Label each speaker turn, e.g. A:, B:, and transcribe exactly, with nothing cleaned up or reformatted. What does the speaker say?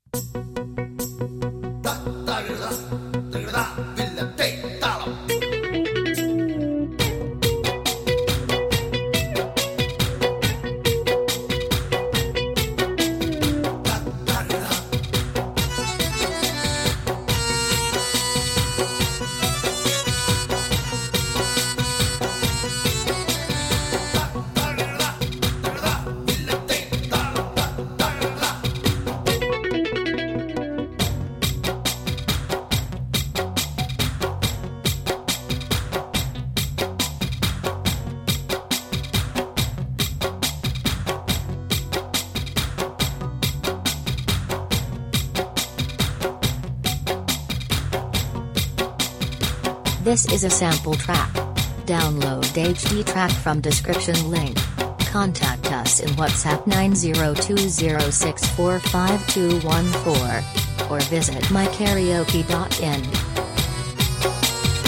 A: 大大日子，这个大为了对大佬。大大日子，大大日子，这个大为了对大佬。大大日子。
B: This is a sample track. Download H D track from description link. Contact us in WhatsApp nine zero two zero six four five two one four or visit my karaoke dot in.